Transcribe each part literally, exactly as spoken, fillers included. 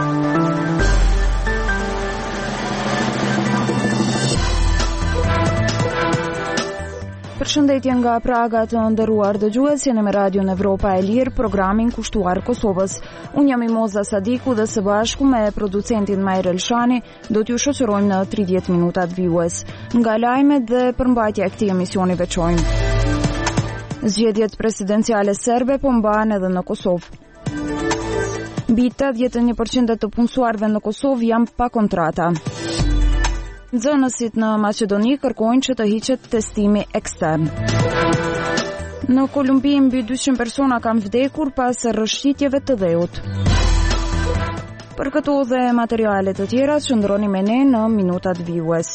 Përshëndetje nga Praga të nderuar dëgjues, jeni me Radion Evropa e Lirë, programin kushtuar Kosovës. Unë jam Imoza Sadiku dhe së bashku me producentin Majr Elshani do t'ju shoqërojmë në tridhjetë minutat vijues. Nga lajmet dhe përmbajtja e këtij emisioni veçojmë. Zgjedhjet presidenciale serbe po mbahen edhe në Kosovë. Mbi tetëdhjetë e një përqind të punësuarve në Kosovë janë pa kontrata. Nxënësit në Maqedoni kërkojnë që të hiqet testimi ekstern. Në Kolumbi mbi dyqind persona kanë vdekur pas rrëshqitjeve të dheut. Për këto dhe materiale të tjera qëndroni me ne në minutat vijues.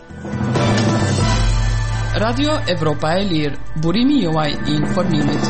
Radio Evropa e Lirë, burimi juaj i informimit.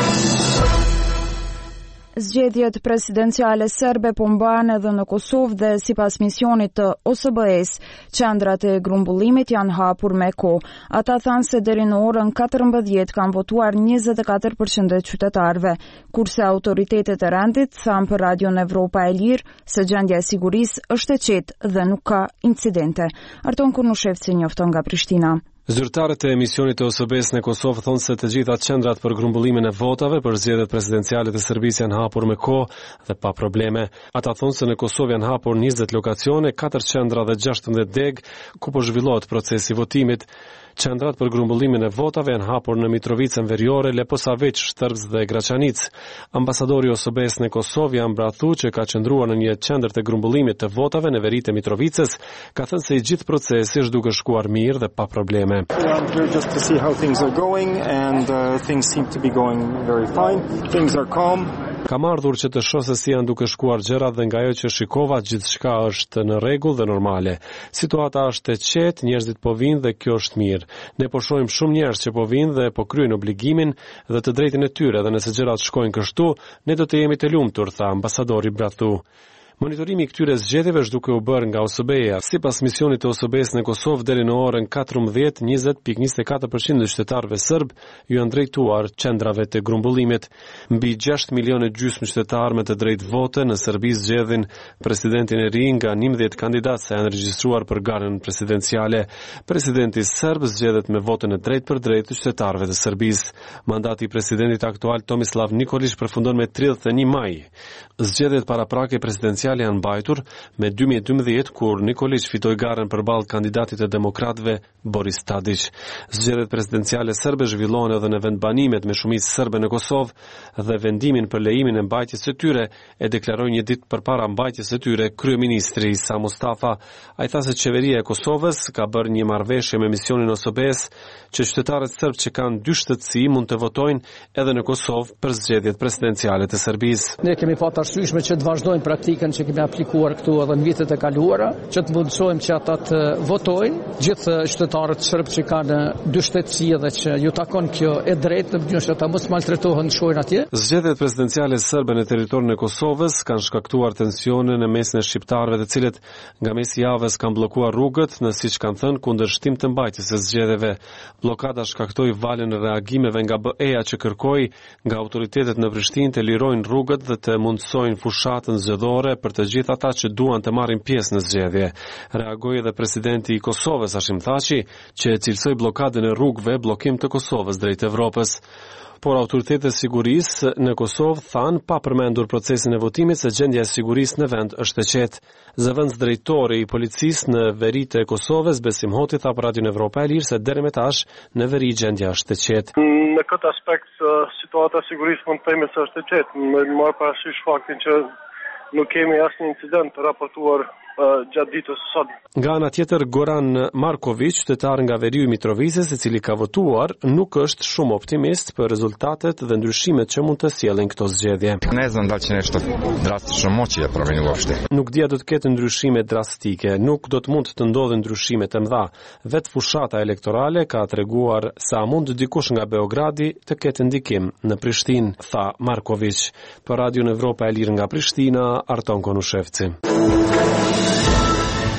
Zgjedhjet presidenciale serbe po mbahen edhe në Kosovë dhe sipas misionit të O S B E-s, qendrat e grumbullimit janë hapur me kohë. Ata thanë se deri në orën katërmbëdhjetë kanë votuar njëzet e katër përqind e qytetarëve, kurse autoritetet e rendit thanë për Radion Evropa e Lirë se gjendja e sigurisë është e qetë dhe nuk ka incidente. Arton Kurnushevci njofton nga Prishtina. Zyrtarët e emisionit të O S B E-s në Kosovë thonë se të gjitha qendrat për grumbullimin e votave për zgjedhjet presidenciale të Serbisë janë hapur me kohë dhe pa probleme. Ata thonë se në Kosovë janë hapur njëzet lokacione, katër qendra dhe gjashtëdhjetë deg ku po zhvillohet procesi votimit. Qendrat për grumbullimin e votave janë hapur në Mitrovicën Veriore, Leposavić, Shtrbs dhe Graçanic. Ambasadori i O S B E-s në Kosovë Jan Brathu, që ka qëndruar në një qendër të grumbullimit të votave në veritë e Mitrovicës, ka thënë se i gjithë procesi është duke shkuar mirë dhe pa probleme. I'm here just to see how things are going and uh, things seem to be going very fine. Things are calm. Kam ardhur që të shoh se si janë duke shkuar gjërat dhe nga ajo që shikova gjithçka është në rregull dhe normale. Situata është e qetë, njerëzit po vinë dhe kjo është mirë. Ne po shohim shumë njerëz që po vinë dhe po kryejnë obligimin dhe të drejtën e tyre dhe nëse gjërat shkojnë kështu, ne do të jemi të lumtur, tha ambasadori Brathu. Monitorimi i këtyre zgjedhjeve është duke u bërë nga O S B E-a. Sipas misionit të O S B E-s në Kosovë deri në orën katërmbëdhjetë, njëzet pikë njëzet e katër përqind e qytetarëve serb ju janë drejtuar qendrave të grumbullimit. Mbi gjashtë milionë e gjysmë qytetarë me të drejtë vote në Serbi zgjedhin presidentin e ri nga njëmbëdhjetë kandidatë që janë regjistruar për garën presidenciale. Presidenti serb zgjedhet me votën e drejtë për drejtë të qytetarëve të Serbisë. Mandati i presidentit aktual Tomislav Nikolić përfundon me tridhjetë e një maj. Zgjedhjet paraprake presidenciale janë mbajtur me dy mijë e dymbëdhjetë kur Nikolić fitoi garën përballë kandidatit të demokratëve Boris Tadić. Zgjedhjet presidenciale serbe zhvillohen edhe në vendbanimet me shumicë serbe në Kosovë dhe vendimin për lejimin e mbajtjes së tyre e deklaroi një ditë përpara mbajtjes së tyre kryeministri Isa Mustafa. Ai tha se qeveria e Kosovës ka bërë një marrëveshje me misionin O S B E-s që qytetarët serb që kanë dy shtetësi mund të votojnë edhe në Kosovë për zgjedhjet presidenciale të Serbisë. Ne kemi pasur arsyeshme që të vazhdojmë praktikën që kemi aplikuar këtu edhe në vitet e kaluara, që të mundsojmë që ata të votojnë, gjithë qytetarët serb që kanë dy shtetësi dhe që ju takon kjo e drejtë në mënyrë që ata mos maltretohen të shkojnë atje. Zgjedhjet presidenciale serbe në territorin e Kosovës kanë shkaktuar tensione në mesin e shqiptarëve, të cilët nga mesi i javës kanë bllokuar rrugët në siç kanë thënë kundërshtim të mbajtjes së zgjedhjeve. Bllokada shkaktoi valën e reagimeve nga B E-a që kërkoi nga autoritetet në Prishtinë të lirojnë rrugët dhe të mundsojnë fushatën zgjedhore për të gjithë ata që duan të marrin pjesë në zgjedhje. Reagoi edhe presidenti i Kosovës Hashim Thaçi, që cilësoi bllokadën e rrugëve bllokim të Kosovës drejt Evropës. Por autoritetet e sigurisë në Kosovë thanë pa përmendur procesin e votimit se gjendja e sigurisë në vend është e qetë. Zëvendësdrejtori i policisë në veritë e Kosovës Besim Hoti tha për Radion Evropa e Lirë se deri më tash në veri gjendja është e qetë. Në këtë aspekt situata e sigurisë mund të themi se është e qetë, me marrë parasysh faktin që nuk kemi asnjë incident të raportuar uh, gjatë ditës sot. Nga ana tjetër, Goran Marković, qytetar nga veriu i Mitrovicës, i cili ka votuar, nuk është shumë optimist për rezultatet dhe ndryshimet që mund të sjellin këto zgjedhje. Ne znam da će nešto drastično moći da promeni uopšte. Nuk dia do të ketë ndryshime drastike, nuk do të mund të ndodhin ndryshime të mëdha. Vetë fushata elektorale ka treguar sa mund dikush nga Beogradi të ketë ndikim në Prishtinë, tha Marković. Për Radion Evropa e Lirë nga Prishtina, Arton Konushevci.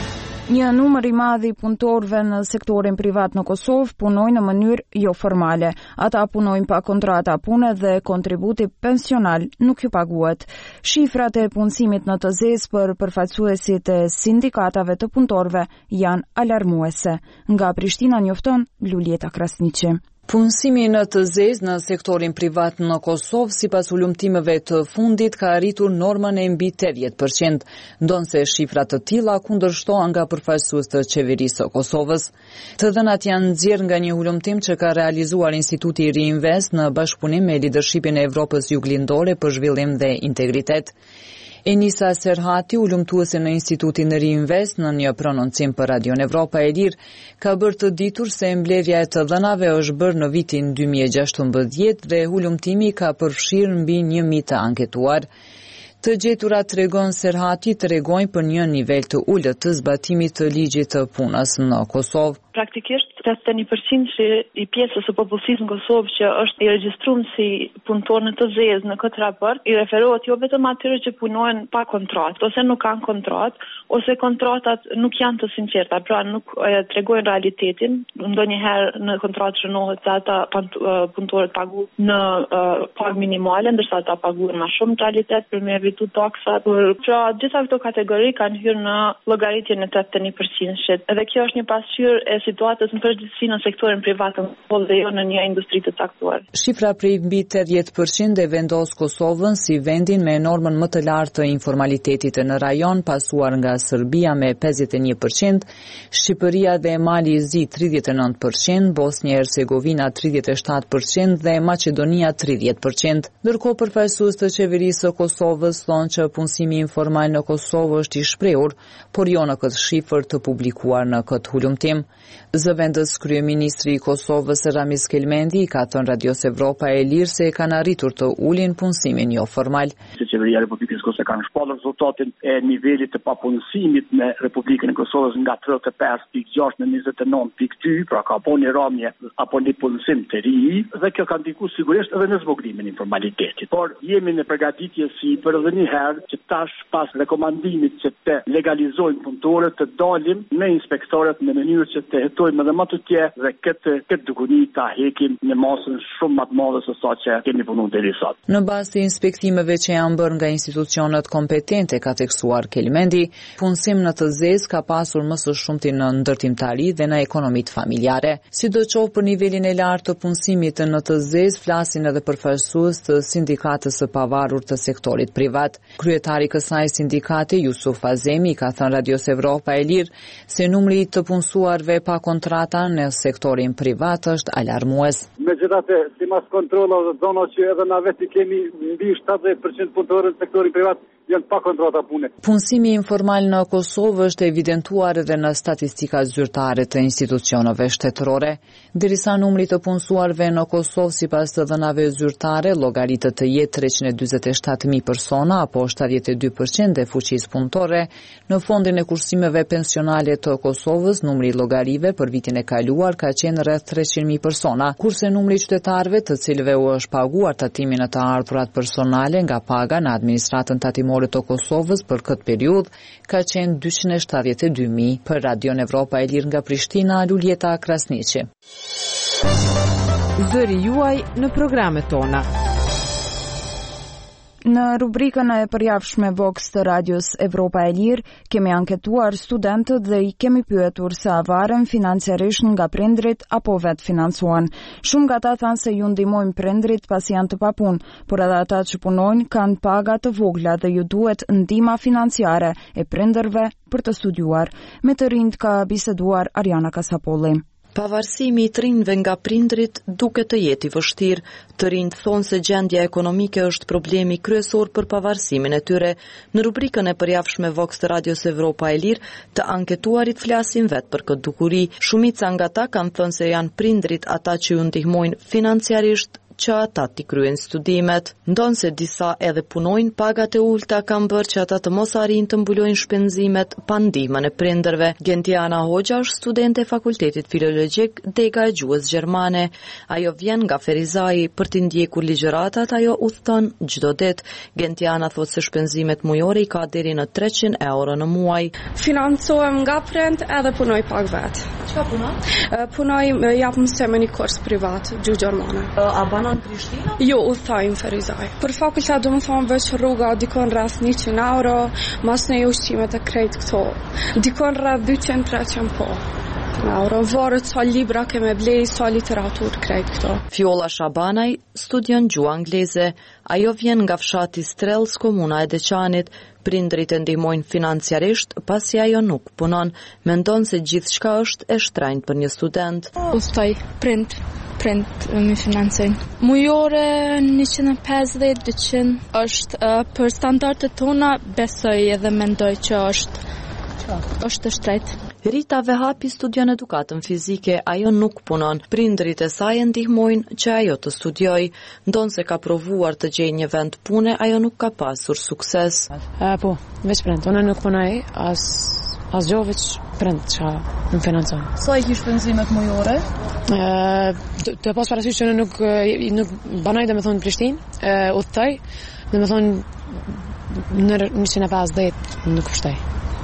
Një numër i madh i punëtorëve në sektorin privat në Kosovë punojnë në mënyrë jo formale. Ata punojnë pa kontrata pune dhe kontributi pensional nuk ju paguhet. Shifrat e punësimit në T Z E S për përfaqësuesit e sindikatave të punëtorëve janë alarmuese. Nga Prishtina njofton Lulieta Krasniqi. Punësimi në T Z E S në sektorin privat në Kosovë sipas ulëmtimeve të fundit ka arritur normën e mbi tetëdhjetë përqind, ndonse shifra të tilla kundërshtohen nga përfaqësues të qeverisë së Kosovës. Të dhënat janë nxjerrë nga një ulëmtim që ka realizuar Instituti Reinvest në bashkëpunim me Leadershipin e Evropës Juglindore për zhvillim dhe integritet. Enisa Serhati, ulëmtuese në Institutin Reinvest, në një prononcim për Radion Evropa e Lirë, ka bërë të ditur se mbledhja e të dhënave është bërë në vitin dy mijë e gjashtëmbëdhjetë dhe ulëmtimi ka përfshirë mbi një mijë të anketuar. Të gjeturat tregon Serhati tregojnë për një nivel të ulët të zbatimit të ligjit të punës në Kosovë. Praktikisht tetëdhjetë e një përqind që i pjesës së popullsisë në Kosovë që është i regjistruar si punëtor në T Z E S në këtë raport i referohet jo vetëm atyre që punojnë pa kontratë ose nuk kanë kontratë ose kontratat nuk janë të sinqerta, pra nuk e tregojnë realitetin. Ndonjëherë në kontratë shënohet se ata punëtorët paguhen në uh, pagë minimale, ndërsa ata paguhen më shumë në realitet për me evitu taksat. Pra gjitha këto kategori kanë hyrë në llogaritjen e tetëdhjetë e një përqind. Edhe kjo është një pasqyrë e situatës në përgjithësi në sektorin privat dhe jo në një industri të caktuar. Shifra prej mbi tetëdhjetë përqind e vendos Kosovën si vendin me normën më të lartë të informalitetit në rajon, pasuar nga Serbia me pesëdhjetë e një përqind, Shqipëria dhe Mali Zi tridhjetë e nëntë përqind, Bosnia e Hercegovina tridhjetë e shtatë përqind dhe Maqedonia tridhjetë përqind. Ndërkohë përfaqësues të qeverisë së Kosovës thonë që punësimi informal në Kosovë është i shprehur, por jo në këtë shifër të publikuar në këtë ulëmtim. Zëvendës kryeministri i Kosovës Ramiz Kelmendi ka thënë Radios Evropa e Lirë se kanë arritur të ulin punësimin jo formal. Qeveria e Republikës së Kosovës kanë shpallur rezultatin e nivelit të papunësimit në Republikën e Kosovës nga tridhjetë e pesë pikë gjashtë në njëzet e nëntë pikë dy, pra ka po një ramje apo një punësim të ri, dhe kjo ka ndikuar sigurisht edhe në zbogrimin e informalitetit. Por jemi në përgatitje si për edhe një herë që tash pas rekomandimit që të legalizojnë punëtorët të dalim me inspektorët në mënyrë që të hetojmë edhe më të tje dhe këtë këtë dukuni ta hekim në masën shumë më të madhe se sa që kemi punuar deri sot. Në bazë të inspektimeve që janë bërë nga institucionet kompetente, ka theksuar Kelmendi, punësim në T Z E S ka pasur më së shumti në ndërtimtari dhe në ekonomitë familjare. Sidoqoftë për nivelin e lartë të punësimit në T Z E S flasin edhe përfaqësues të sindikatës së pavarur të sektorit privat. Kryetari i kësaj sindikate, Jusuf Azemi, ka thënë Radios Evropa e Lirë se numri i të punësuarve pa kontrata në sektorin privat është alarmues. Megjithatë, sipas kontrollave të zonave që edhe na vetë kemi mbi shtatëdhjetë përqind punëtorë në sektorin privat janë pa kontrata pune. Punësimi informal në Kosovë është evidentuar edhe në statistika zyrtare të institucioneve shtetërore. Derisa numri të punësuarve në Kosovë sipas të dhënave zyrtare llogaritet të jetë treqind e dyzet e shtatë mijë persona apo shtatëdhjetë e dy përqind e fuqisë punëtore, në fondin e kursimeve pensionale të Kosovës numri i llogarive për vitin e kaluar ka qenë rreth treqind mijë persona, kurse numri i qytetarëve të cilëve u është paguar tatimin e të ardhurat personale nga paga në administratën tatimore të Kosovës për këtë periudhë ka qenë dyqind e shtatëdhjetë e dy mijë. Për Radion Evropa e Lirë nga Prishtina, Lulieta Krasniqi. Zëri juaj në programet tona. Në rubrikën e përjavshme Vox të Radios Evropa e Lirë, kemi anketuar studentët dhe i kemi pyetur se a varen financiarisht nga prindrit apo vetë financuan. Shumë nga ata thanë se ju ndihmojnë prindrit pasi janë të papunë, por edhe ata që punojnë kanë paga të vogla dhe ju duhet ndihma financiare e prindërve për të studiuar. Me të rinjt ka biseduar Ariana Kasapolli. Pavarësimi i të rinjve nga prindrit duket të jetë i vështirë. Të rinjt thonë se gjendja ekonomike është problemi kryesor për pavarësimin e tyre. Në rubrikën e përjavshme Vox të Radios Evropa e Lirë, të anketuarit flasin vetë për këtë dukuri. Shumica nga ta kanë thënë se janë prindrit ata që ju ndihmojnë financiarisht që ata t'i kryen studimet. Ndonse disa edhe punojnë, pagat e ulta kanë bërë që ata të mos arrijnë të mbulojnë shpenzimet pa ndihmën e prindërve. Gentiana Hoxha është studente e Fakultetit Filologjik, dega e gjuhës gjermane. Ajo vjen nga Ferizaj, për t'i ndjekur ligjëratat ajo udhton çdo ditë. Gentiana thotë se shpenzimet mujore i ka deri në treqind euro në muaj. Financohem nga prind edhe punoj pak vet. Çfarë punon? Punoj, jap mësim në një kurs privat gjuhë gjermane. A banon në Prishtinë? Jo, udhtoj në Ferizaj. Për fakultet do të thonë veç rruga dikon rreth njëqind euro, mas në ushqimet e krejt këto. Dikon rreth dyqind treqind po. Euro, varet sa libra kemë blej, sa literatur krejt këto. Fjolla Shabanaj studion gjuhë angleze. Ajo vjen nga fshati Strells, komuna e Deçanit. Prindrit e ndihmojnë financiarisht, pasi ajo nuk punon. Mendon se gjithçka është e shtrenjtë për një student. Udhtoj prind, prind më financojnë. Mujore njëqind e pesëdhjetë dyqind është uh, për standardet tona, besoj edhe mendoj që është është e shtrenjtë. Rita Vehapi studion edukatën fizike, ajo nuk punon. Prindrit e saj e ndihmojnë që ajo të studioj. Ndonse ka provuar të gjejë një vend pune, ajo nuk ka pasur sukses. Uh, po, veç prind, unë nuk punoj, as as gjo veç prind që më financon. Sa i ki shpenzimet mujore? Uh, të, të pas parasysh që unë nuk, nuk banoj dhe me thonë në Prishtinë, uh, udhtoj, dhe me thonë në njëqind e pesëdhjetë nuk vështoj.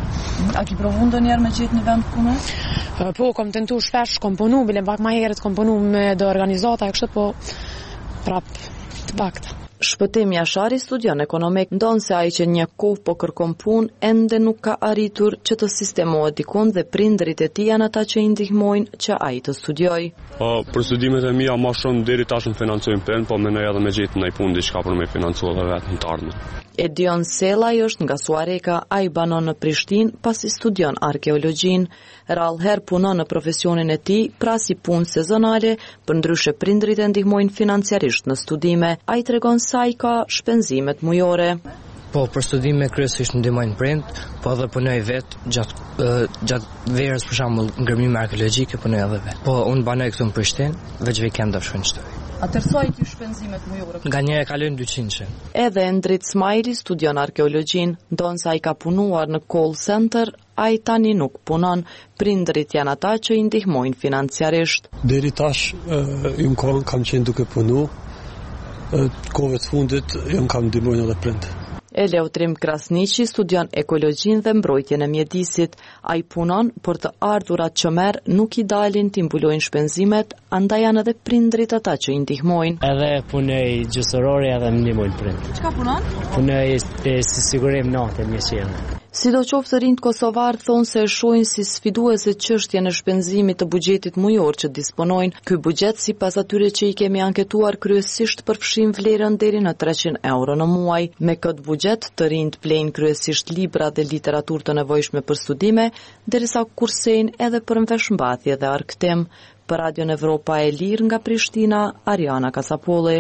A ki provu ndonjëherë me gjetë një vend pune? Po, kom tentu shpesh, kom punu, bile pak ma herët kom punu me do organizata e kështë, po prap të pakta. Shpëtim Jashari studion ekonomik, ndonë se ai që një kohë po kërkon punë, ende nuk ka arritur që të sistemohet dikun dhe prindrit e tij janë ata që i ndihmojnë që ai të studioj. Po, për studimet e mia më shumë deri tash më financojnë prind, po mendoj edhe me gjetë ndaj punë diçka për me financuar edhe vetëm të ardhmen. Edion Selaj është nga Suareka, ai banon në Prishtinë pasi studion arkeologjin. Rallëherë punon në profesionin e tij, pra si punë sezonale, përndryshe prindrit e ndihmojnë financiarisht në studime. Ai tregon se ai ka shpenzimet mujore. Po, për studime kryesisht ndihmojnë prind, po edhe punoj vetë gjatë uh, gjatë verës, për shembull, ngërmime arkeologjike punoj edhe vetë. Po, unë banoj këtu në Prishtinë, veç vikenda shkoj. Atëherë sa i ki shpenzimet mujore? Nga një e kalojnë dyqind. Edhe Endrit Smajli studion arkeologjin, ndonë se ai ka punuar në call center, ai tani nuk punon. Prindrit janë ata që i ndihmojnë financiarisht. Deri tash jam kam, kam qenë duke punu, kohëve të fundit jam kam ndihmojnë edhe prind. Eleutrim Krasniqi studion ekologjin dhe mbrojtjen e mjedisit. Ai punon, por të ardhurat që merr nuk i dalin t'i mbulojnë shpenzimet, andaj janë edhe prindrit ata që i ndihmojnë. Edhe punoj gjysërore edhe më ndihmojnë prind. Çka punon? Punoj si sigurim natë një qenë. Sidoqoftë rinjt kosovar thonë se e shohin si sfiduese çështjen e shpenzimit të buxhetit mujor që disponojnë. Ky buxhet sipas atyre që i kemi anketuar kryesisht përfshin vlerën deri në treqind euro në muaj. Me këtë buxhet të rinjt blejnë kryesisht libra dhe literaturë të nevojshme për studime, derisa kursejnë edhe për mveshmbathje dhe arktim. Për Radion Evropa e Lirë nga Prishtina, Ariana Kasapolli.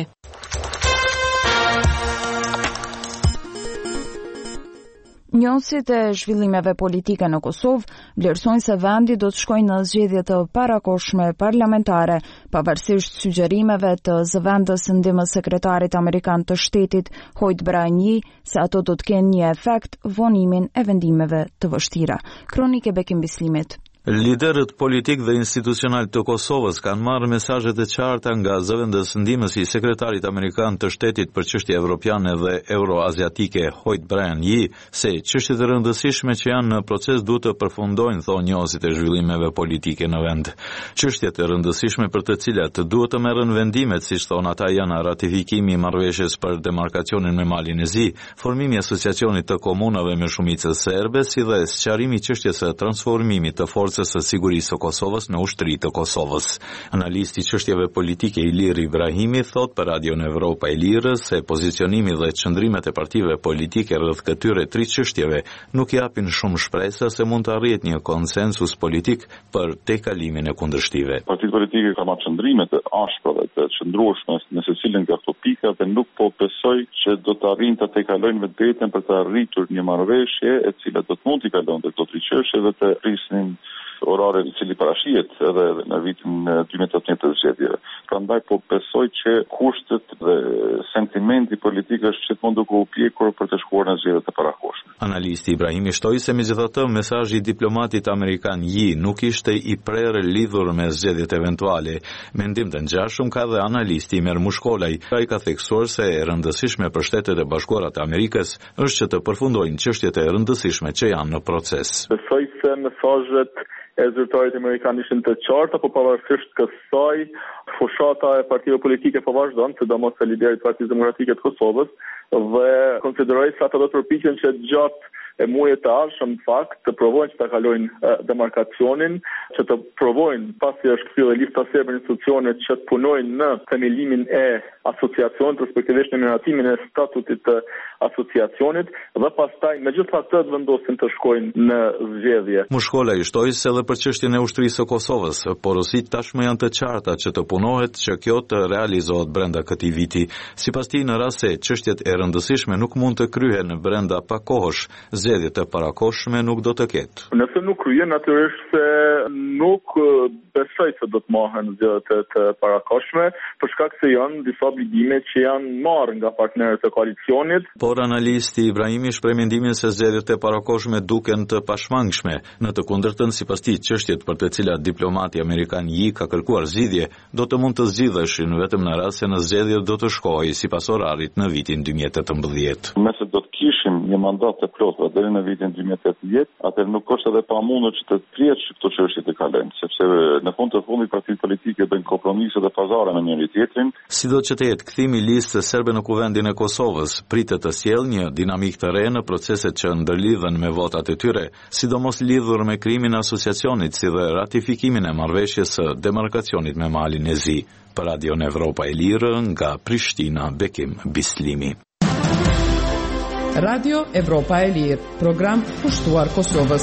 Njësit e zhvillimeve politike në Kosovë vlerësojnë se vendi do të shkojnë në zgjedhje të parakohshme parlamentare, pavarësisht sugjerimeve të zëvendës së ndihmës sekretarit amerikan të shtetit Hoyt Brahimi se ato do të kenë një efekt vonimin e vendimeve të vështira. Kronike Bekim Bislimit. Liderët politik dhe institucional të Kosovës kanë marrë mesazhe të qarta nga zëvendës ndihmës i sekretarit amerikan të shtetit për çështje evropiane dhe euroaziatike Hoyt Brahimi se çështjet e rëndësishme që janë në proces duhet të përfundojnë, thonë njohësit e zhvillimeve politike në vend. Çështjet e rëndësishme për të cilat duhet të merren vendimet, siç thonë ata, janë ratifikimi i marrëveshjes për demarkacionin me Malin e Zi, formimi i asociacionit të komunave me shumicë serbe, si dhe sqarimi i çështjes së transformimit të forcës së sigurisë së Kosovës në ushtri të Kosovës. Analisti i çështjeve politike Ilir Ibrahimi thot për Radion Evropa e Lirë se pozicionimi dhe çndrimet e partive politike rreth këtyre tri çështjeve nuk japin shumë shpresa se mund të arrihet një konsensus politik për tejkalimin e kundërshtive. Partitë politike kanë marrë çndrime të ashpra dhe të çndrueshme në secilin nga këto pika dhe nuk po besoj që do të arrijnë të tejkalojnë vetën për të arritur një marrëveshje e cila do të mund t'i kalonte këto tri çështje dhe të rrisnin orare i cili parashihet edhe në vitin dy mijë e tetëmbëdhjetë të zgjedhjeve. Prandaj po besoj që kushtet dhe sentimenti politik është gjithmonë duke u pjekur për të shkuar në zgjedhjet e parakohshme. Analisti Ibrahimi shtoi se megjithatë mesazhi i diplomatit amerikan Yi nuk ishte i prerë lidhur me zgjedhjet eventuale. Mendim të ngjashëm ka dhe analisti Imer Mushkolaj. Ai ka theksuar se e rëndësishme për Shtetet e Bashkuara të Amerikës është që të përfundojnë çështjet e rëndësishme që janë në proces. Besoj se mesazhet e zyrtarit amerikan ishin të qarta, po pavarësisht kësaj, fushata e partive politike po vazhdon, sidomos e liderit të Partisë Demokratike të Kosovës, dhe konsideroj se ata do të përpiqen që gjatë e muajit të ardhshëm në fakt të provojnë që ta kalojnë demarkacionin, që të provojnë pasi është kthyer lista serbe në institucionet që të punojnë në themelimin e asociacionit, respektivisht në miratimin e statutit të asociacionit, dhe pastaj megjithatë të vendosin të shkojnë në zgjedhje. Mushkola i shtoi se edhe për çështjen e ushtrisë së Kosovës, porosit tashmë janë të qarta që të punohet që kjo të realizohet brenda këtij viti. Sipas tij, në rast se çështjet e rëndësishme nuk mund të kryhen brenda pak kohësh, zgjedhjet e parakohshme nuk do të ketë. Nëse nuk kryen, natyrisht se nuk besoj se do të mohen zgjedhjet e parakohshme, për shkak se janë disa obligime që janë marrë nga partnerët e koalicionit. Por analisti Ibrahimi shpreh mendimin se zgjedhjet e parakohshme duken të pashmangshme. Në të kundërtën, sipas tij, çështjet për të cilat diplomati amerikan Yi ka kërkuar zgjidhje do të mund të zgjidheshin vetëm në rast se në zgjedhje do të shkojë sipas orarit në vitin dy mijë e tetëmbëdhjetë. Nëse do të kishim një mandat të plotë deri në vitin dy mijë e tetëmbëdhjetë, atëherë nuk është edhe pamundur që të prihet këto çështje të kalojnë, sepse në fund të fundit partitë politike bëjnë kompromise dhe pazare me njëri tjetrin. Sido që të jetë kthimi i listës serbe në kuvendin e Kosovës, pritet të sjellë një dinamik të re në proceset që ndërlidhen me votat e tyre, sidomos lidhur me krimin e asociacionit si dhe ratifikimin e marrëveshjes së demarkacionit me Malin e Zi. Për Radion Evropa e Lirë, nga Prishtina, Bekim Bislimi. Radio Evropa e Lirë, program kushtuar Kosovës.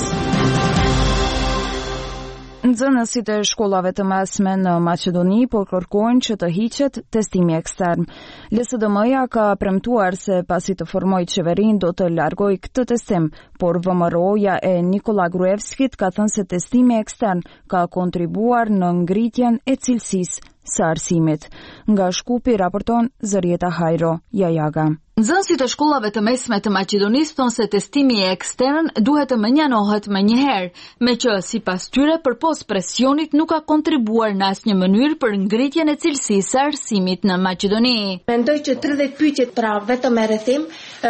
Nxënësit e shkollave të mesme në Maqedoni po kërkojnë që të hiqet testimi ekstern. L S D M-ja ka premtuar se pasi të formojë qeverinë do të largojë këtë testim, por V M R O-ja e Nikola Gruevskit ka thënë se testimi ekstern ka kontribuar në ngritjen e cilësisë së arsimit. Nga Shkupi raporton Zërieta Hajro Jajaga. Nxënësit e shkollave të mesme të Maqedonisë thonë se testimi ekstern duhet të menjanohet më njëherë, me që sipas tyre përpos presionit nuk ka kontribuar në asnjë mënyrë për ngritjen e cilësisë së arsimit në Maqedoni. Mendoj që tridhjetë pyetjet pra vetëm me rrethim,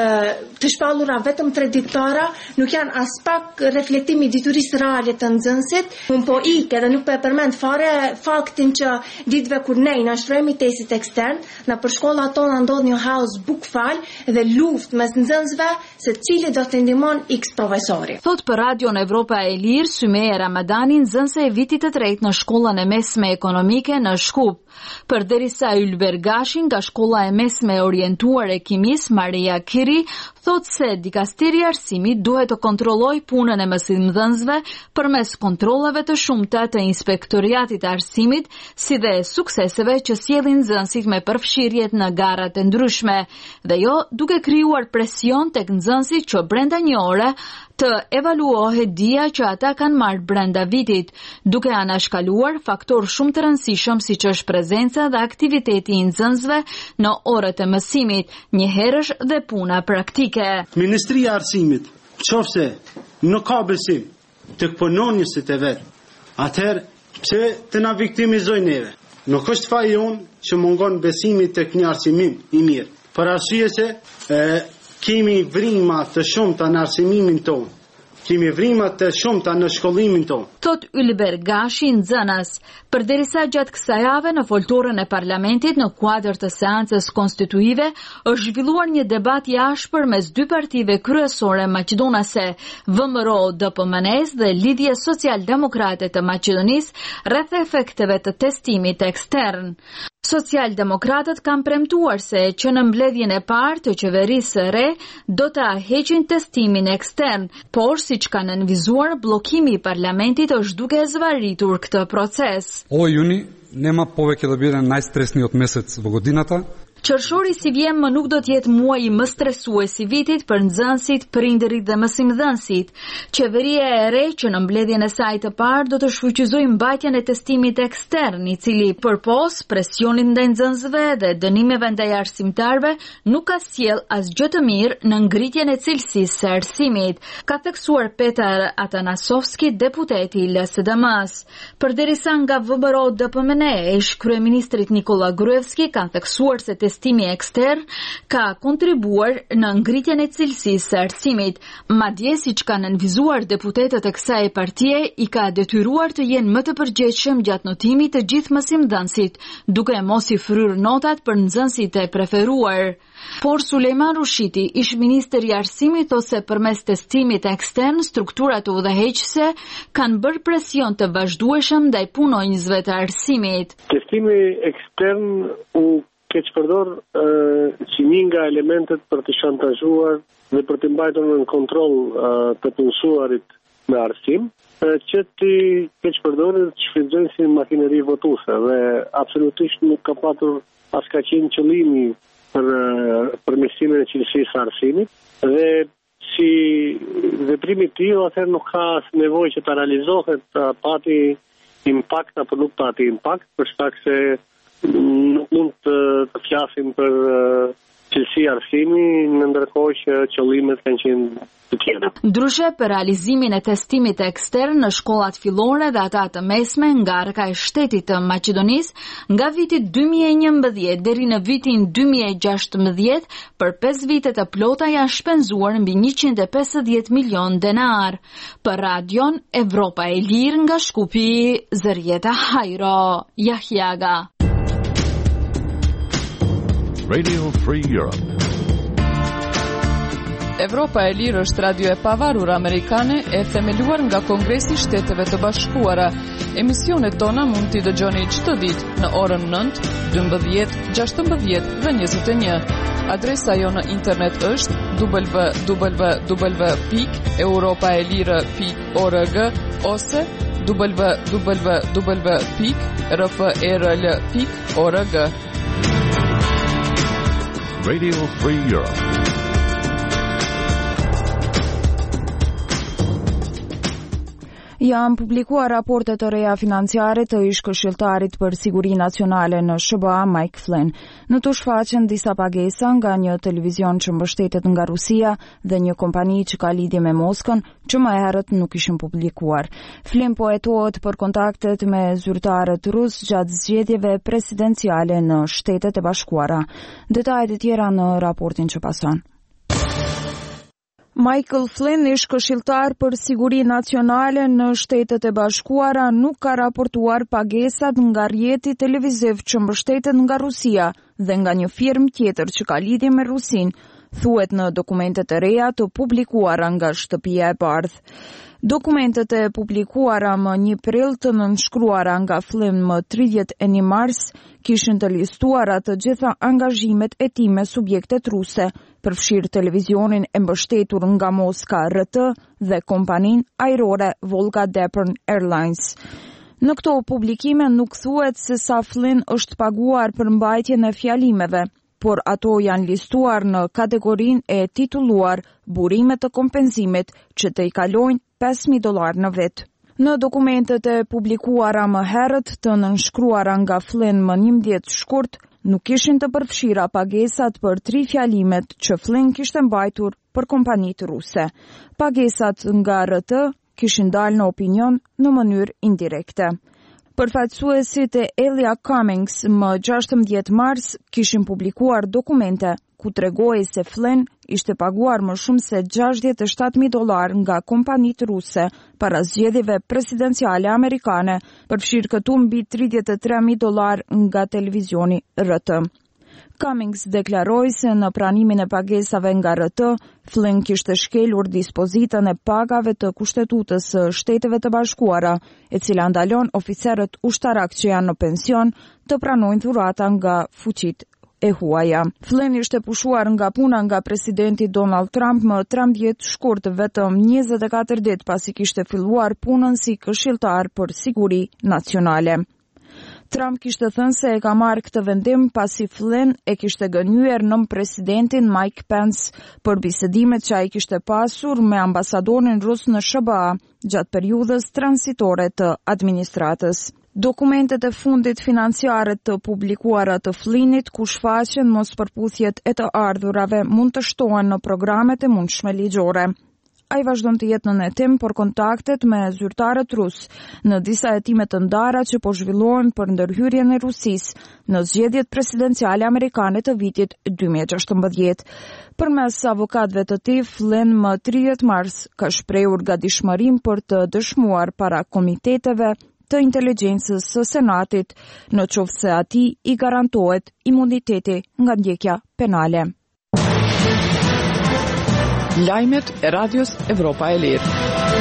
të shpallura vetëm tre ditëtara, nuk janë as pak reflektimi i diturisë reale të nxënësit. Un po ik edhe nuk po e përmend fare faktin që ditëve kur ne na shtrohemi testit ekstern, na për shkollat tona ndodh një house book file dhe luft mes nxënësve se cili do të ndihmon X profesori. Thot për Radion Evropa e Lirë, Symeja Ramadani, nxënëse e vitit të tretë në shkollën e mesme ekonomike në Shkup. Përderisa Ylber Gashi nga shkolla e mesme e orientuar e kimis Maria Kiri thot se dikasteri i arsimit duhet të kontrollojë punën e mësimdhënësve përmes kontrollave të shumta të inspektoriatit të arsimit, si dhe sukseseve që sjellin nxënësit me përfshirjet në garrat e ndryshme, dhe jo duke krijuar presion tek nxënësit që brenda një ore të evaluohet dia që ata kanë marrë brenda vitit, duke anashkaluar faktor shumë të rëndësishëm siç është prezenca dhe aktiviteti i nxënësve në orët e mësimit, njëherësh dhe puna praktike. Ministria e Arsimit, qofse nuk ka besim tek punonjësit e vet, atëherë pse të na viktimizojnë neve? Nuk është faji jonë që mungon besimi tek një arsimim i mirë. Për arsye se e, kemi vrima të shumta në arsimimin tonë. Kemi vrima të shumta në shkollimin tonë. Thot Ylber Gashi, nxënës, përderisa gjatë kësaj jave në foltorën e parlamentit në kuadër të seancës konstituive është zhvilluar një debat i ashpër mes dy partive kryesore maqedonase, V M R O D P M N-s dhe Lidhje Social-Demokrate të Maqedonisë rreth efekteve të testimit ekstern. Socialdemokratët kanë premtuar se që në mbledhjen e parë të qeverisë së re do të heqin testimin ekstern, por siç kanë nënvizuar, bllokimi i parlamentit është duke zvaritur këtë proces. Овој јуни нема повеќе да биде најстресниот месец во годината. Qershori si vjen më nuk do të jetë muaji më stresues i vitit për nxënësit, prindërit dhe mësimdhënësit. Qeveria e re që në mbledhjen e saj të parë do të shfuqizojë mbajtjen e testimit ekstern, i cili përpos presionit ndaj nxënësve dhe dënimeve ndaj arsimtarëve nuk ka sjell asgjë të mirë në ngritjen e cilësisë së arsimit, ka theksuar Petar Atanasovski, deputeti i L S D M-s. Përderisa nga V B R O D P M N e ish kryeministrit Nikola Gruevski kanë theksuar se testimi ekstern ka kontribuar në ngritjen e cilësisë së arsimit, madje siç kanë nënvizuar deputetët e kësaj partie, i ka detyruar të jenë më të përgjegjshëm gjatë notimit të gjithë mësimdhënësit, duke mos i fryrë notat për nxënësit e preferuar. Por Sulejman Rushiti, ish ministri i arsimit, ose përmes testimit ekstern, strukturat udhëheqëse kanë bërë presion të vazhdueshëm ndaj punonjësve të arsimit. Testimi ekstern u keq përdor si një nga elementet për të shantazhuar dhe për të mbajtur në kontroll të punësuarit me arsim, që ti keq përdorë të shfrytëzojnë si makineri votuese dhe absolutisht nuk ka patur asnjë qëllimi për përmirësimin e cilësisë së arsimit dhe si veprimi i tij atëherë nuk ka nevojë që ta realizohet, pati impakt apo nuk pati impakt, për shkak se nuk mund të, të flasim për cilësi arsimi, në ndërkohë që qëllimet kanë qenë të tjera. Ndryshe, për realizimin e testimit ekstern në shkollat fillore dhe ata të mesme nga Arka e Shtetit të Maqedonisë, nga viti dy mijë e njëmbëdhjetë deri në vitin dy mijë e gjashtëmbëdhjetë, për pesë vite të plota janë shpenzuar mbi njëqind e pesëdhjetë milion denar. Për radion Evropa e Lirë nga Shkupi, Zërieta Hajro, Jahjaga. Radio Free Europe. Evropa e Lirë është radio e pavarur amerikane e themeluar nga Kongresi i Shteteve të Bashkuara. Emisionet tona mund t'i dëgjoni çdo ditë në orën nëntë, dymbëdhjetë, gjashtëmbëdhjetë dhe njëzet e një. Adresa jo në internet është w w w pikë europaelire pikë org ose w w w pikë r f e r l pikë org. Radio Free Europe. Janë publikuar raportet të reja financiare të ish këshilltarit për siguri nacionale në S B A, Mike Flynn. Në të shfaqen disa pagesa nga një televizion që mbështetet nga Rusia dhe një kompani që ka lidhje me Moskën, që më herët nuk ishin publikuar. Flynn po hetohet për kontaktet me zyrtarët rus gjatë zgjedhjeve presidenciale në Shtetet e Bashkuara. Detajet e tjera në raportin që pason. Michael Flynn, ish këshilltar për siguri nacionale në Shtetet e Bashkuara, nuk ka raportuar pagesat nga rrjeti televiziv që mbështetet nga Rusia dhe nga një firmë tjetër që ka lidhje me Rusin, thuhet në dokumentet e reja të publikuara nga Shtëpia e Bardhë. Dokumentet e publikuara më një prill të nënshkruara nga Flynn më tridhjetë e një mars kishin të listuara të gjitha angazhimet e tij me subjektet ruse, përfshirë televizionin e mbështetur nga Moska R T dhe kompaninë ajrore Volga Depern Airlines. Në këto publikime nuk thuhet se sa Flynn është paguar për mbajtjen e fjalimeve, por ato janë listuar në kategorinë e titulluar burime të kompenzimit që të i kalojnë pesë mijë dollar në vit. Në dokumentet e publikuara më herët të nënshkruara nga Flynn më njëmbëdhjetë shkurt, nuk ishin të përfshira pagesat për tri fjalimet që Flynn kishte mbajtur për kompanitë ruse. Pagesat nga R T kishin dalë në opinion në mënyrë indirekte. Përfaqësuesit e Elia Cummings më gjashtëmbëdhjetë mars kishin publikuar dokumente ku tregoi se Flynn ishte paguar më shumë se gjashtëdhjetë e shtatë mijë dollar nga kompanitë ruse para zgjedhjeve presidenciale amerikane, përfshirë këtu mbi tridhjetë e tre mijë dollar nga televizioni R T. Cummings deklaroi se në pranimin e pagesave nga R T, Flynn kishte shkelur dispozitën e pagave të Kushtetutës së Shteteve të Bashkuara, e cila ndalon oficerët ushtarak që janë në pension të pranojnë dhurata nga fuqitë e huaja. Flynn ishte pushuar nga puna nga presidenti Donald Trump më trembëdhjetë shkurt, vetëm njëzet e katër ditë pasi kishte filluar punën si këshilltar për siguri nacionale. Trump kishte thënë se e ka marrë këtë vendim pasi Flynn e kishte gënyer nën presidentin Mike Pence për bisedimet që ai kishte pasur me ambasadorin rus në S B A gjatë periudhës transitore të administratës. Dokumentet e fundit financiare të publikuara të Flynnit, ku shfaqen mospërputhjet e të ardhurave, mund të shtohen në programet e mundshme ligjore. Ai vazhdon të jetë në hetim për kontaktet me zyrtarët rus në disa hetime të ndara që po zhvillohen për ndërhyrjen e Rusisë në zgjedhjet presidenciale amerikane të vitit dy mijë e gjashtëmbëdhjetë. Përmes avokatëve të tij, Flynn më tridhjetë mars ka shprehur gatishmërinë për të dëshmuar para komiteteve të inteligjencës së Senatit në qoftë se atij i garantohet imuniteti nga ndjekja penale. Lajmet e Radios Evropa e Lirë.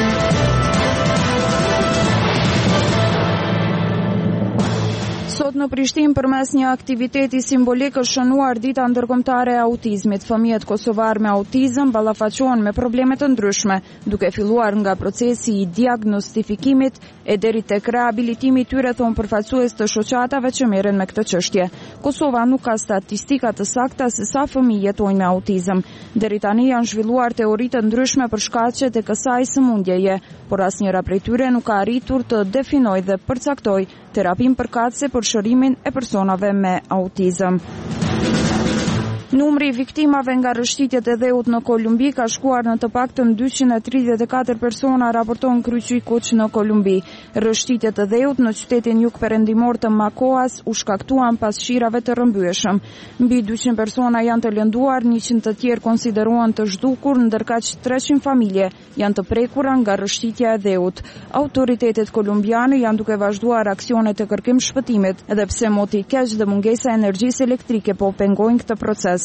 Sot në Prishtinë, përmes një aktiviteti simbolik, është shënuar Dita Ndërkombëtare e Autizmit. Fëmijët kosovar me autizëm ballafaqohen me probleme të ndryshme, duke filluar nga procesi i diagnostifikimit e deri tek rehabilitimi i tyre, thon përfaqësues të shoqatave që merren me këtë çështje. Kosova nuk ka statistika të sakta se sa fëmijë jetojnë me autizëm. Deri tani janë zhvilluar teori të ndryshme për shkaqet e kësaj sëmundjeje, por asnjëra prej tyre nuk ka arritur të definojë dhe përcaktojë terapinë përkatëse për shërimin e personave me autizëm. Numri i viktimave nga rështitjet e dheut në Kolumbi ka shkuar në të paktën dyqind e tridhjetë e katër persona, raporton kryqi i Kuq në Kolumbi. Rështitjet e dheut në qytetin jugperëndimor të Macoas u shkaktuan pas shirave të rrëmbyeshëm. Mbi dyqind persona janë të lënduar, njëqind të tjerë konsiderohen të zhdukur, ndërkaq treqind familje janë të prekura nga rështitja e dheut. Autoritetet kolumbiane janë duke vazhduar aksionet e kërkim shpëtimit, edhe pse moti i keq dhe mungesa e energjisë elektrike po pengojnë këtë proces.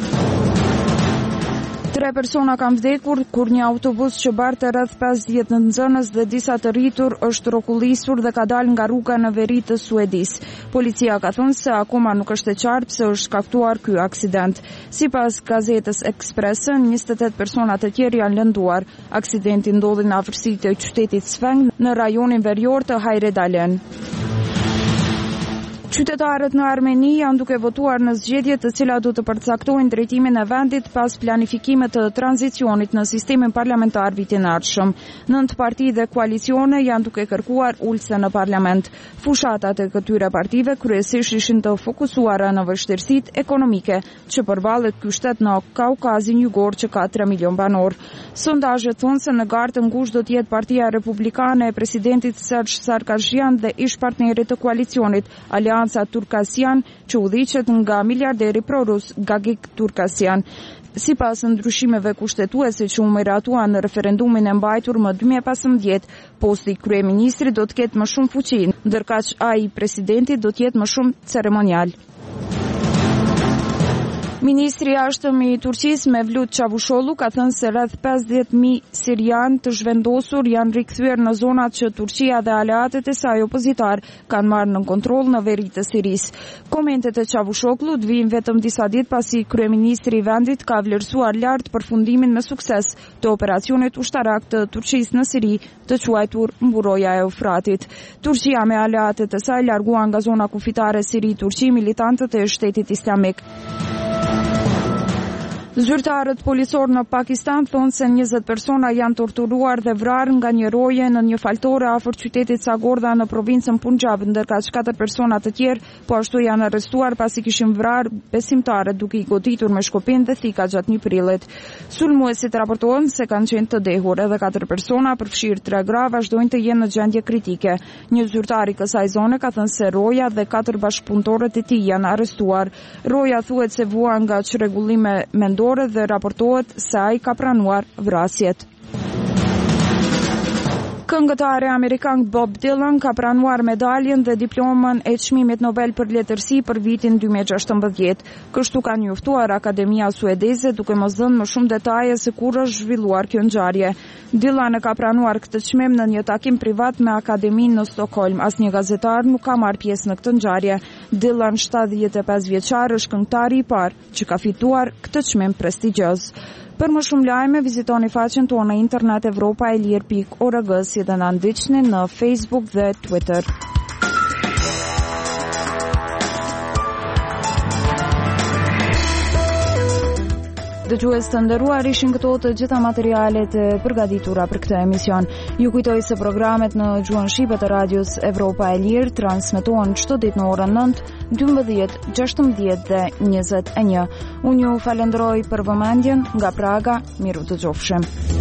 Tre persona kanë vdekur kur një autobus që barte rreth pesëdhjetë nxënës dhe disa të rritur është rrokullisur dhe ka dalë nga rruga në veri të Suedis. Policia ka thënë se akoma nuk është e qartë pse është shkaktuar ky aksident. Sipas gazetës Expressen, njëzet e tetë persona të tjerë janë lënduar. Aksidenti ndodhi në afërsitë të qytetit Sveng në rajonin verior të Hayredalen. Qytetarët në Armeni janë duke votuar në zgjedhje të cilat do të përcaktojnë drejtimin e vendit pas planifikimit të tranzicionit në sistemin parlamentar vitin e ardhshëm. Nënt parti dhe koalicione janë duke kërkuar ulse në parlament. Fushatat e këtyre partive kryesisht ishin të fokusuara në vështirësitë ekonomike që përballet ky shtet në Kaukazin Jugor që ka tre milion banor. Sondazhet thonë se në garë të ngushtë do të jetë Partia Republikane e presidentit Serge Sarkisyan dhe ish partnerit të koalicionit Alianca Turkasian, që udhiqet nga miliarderi pro-rus Gagik Turkasian. Sipas ndryshimeve kushtetuese që u miratuan në referendumin e mbajtur më dy mijë e pesëmbëdhjetë, posti i kryeministrit do të ketë më shumë fuqi, ndërkaq ai i presidentit do të jetë më shumë ceremonial. Ministri i jashtëm i Turqisë Mevlut Çavuşoğlu ka thënë se rreth pesëdhjetë mijë sirian të zhvendosur janë rikthyer në zonat që Turqia dhe aleatët e saj opozitar kanë marrë në kontroll në veri të Sirisë. Komentet e Çavuşoğlut vijnë vetëm disa ditë pasi kryeministri i vendit ka vlerësuar lart përfundimin me sukses të operacionit ushtarak të Turqisë në Siri, të quajtur mburoja e Eufratit. Turqia me aleatët e saj larguan nga zona kufitare Siri Turqi militantët e Shtetit Islamik. Zyrtarët policor në Pakistan thonë se njëzet persona janë torturuar dhe vrarë nga një roje në një faltore afër qytetit Sagorda në provincën Punjab, ndërkaq katër persona të tjerë po ashtu janë arrestuar pasi kishin vrarë besimtarët duke i goditur me shkopin dhe thika gjatë një prillit. Sulmuesit raportohen se kanë qenë të dehur, edhe katër persona përfshirë tre gra vazhdojnë të jenë në gjendje kritike. Një zyrtar i kësaj zone ka thënë se roja dhe katër bashkëpunëtorët e tij janë arrestuar. Roja thuhet se vuan nga çrregullime mendore dhe raportohet se ai ka pranuar vrasjet. Këngëtari amerikan Bob Dylan ka pranuar medaljen dhe diplomën e çmimit Nobel për letërsi për vitin dy mijë e gjashtëmbëdhjetë. Kështu ka njoftuar Akademia Suedeze, duke mos dhënë më shumë detaje se kur është zhvilluar kjo ngjarje. Dylan e ka pranuar këtë çmim në një takim privat me Akademinë në Stockholm. Asnjë gazetar nuk ka marrë pjesë në këtë ngjarje. Dylan, shtatëdhjetë e pesë vjeçar, është këngëtari i parë që ka fituar këtë çmim prestigjioz. Për më shumë lajme, vizitoni faqen tonë në internet evropa e lir pikë org, si dhe na ndiqni në Facebook dhe Twitter. Dëgjues të nderuar, ishin këto të gjitha materialet e përgatitura për këtë emision. Ju kujtoj se programet në gjuhën shqipe të radios Evropa e Lirë transmetohen çdo ditë në orën nëntë, dymbëdhjetë, gjashtëmbëdhjetë dhe njëzet e një. Unë ju falenderoj për vëmendjen nga Praga, miru të qofshim.